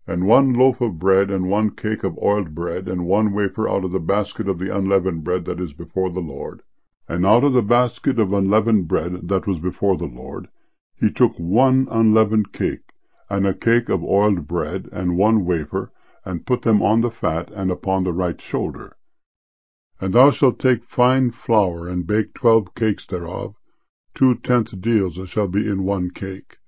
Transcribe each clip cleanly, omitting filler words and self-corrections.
and 1 loaf of bread, and 1 cake of oiled bread, and 1 wafer out of the basket of the unleavened bread that is before the Lord. And out of the basket of unleavened bread that was before the Lord, he took 1 unleavened cake, and a cake of oiled bread, and 1 wafer, and put them on the fat and upon the right shoulder. And thou shalt take fine flour, and bake 12 cakes thereof, 2 tenth deals shall be in 1 cake.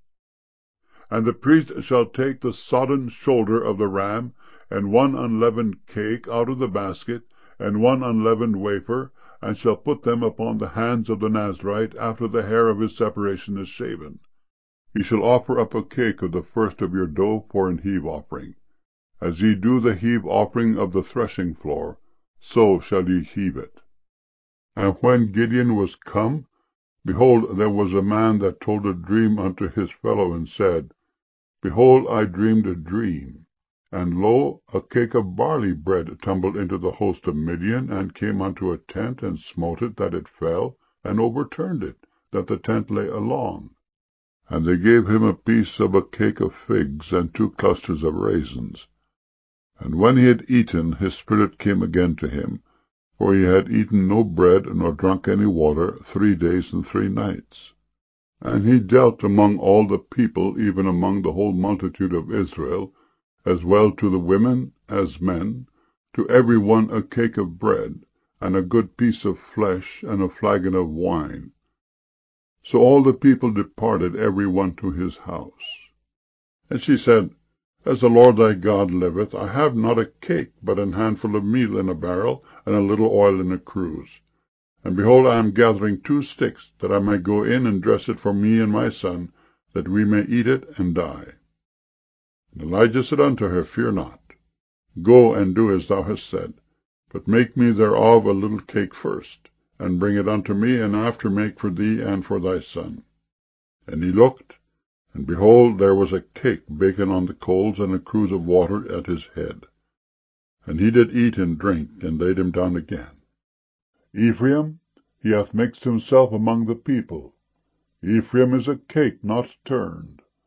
And the priest shall take the sodden shoulder of the ram, and 1 unleavened cake out of the basket, and 1 unleavened wafer, and shall put them upon the hands of the Nazarite after the hair of his separation is shaven. Ye shall offer up a cake of the first of your dough for an heave offering. As ye do the heave offering of the threshing floor, so shall ye heave it. And when Gideon was come, behold, there was a man that told a dream unto his fellow, and said, Behold, I dreamed a dream, and lo, a cake of barley bread tumbled into the host of Midian, and came unto a tent, and smote it, that it fell, and overturned it, that the tent lay along. And they gave him a piece of a cake of figs, and 2 clusters of raisins. And when he had eaten, his spirit came again to him, for he had eaten no bread, nor drunk any water, 3 days and 3 nights. And he dealt among all the people, even among the whole multitude of Israel, as well to the women as men, to every one a cake of bread, and a good piece of flesh, and a flagon of wine. So all the people departed, every one to his house. And she said, As the Lord thy God liveth, I have not a cake, but an handful of meal in a barrel, and a little oil in a cruse. And behold, I am gathering 2 sticks, that I may go in and dress it for me and my son, that we may eat it and die. And Elijah said unto her, Fear not. Go and do as thou hast said, but make me thereof a little cake first, and bring it unto me, and after make for thee and for thy son. And he looked, and behold, there was a cake baken on the coals, and a cruse of water at his head. And he did eat and drink, and laid him down again. Ephraim, he hath mixed himself among the people. Ephraim is a cake not turned.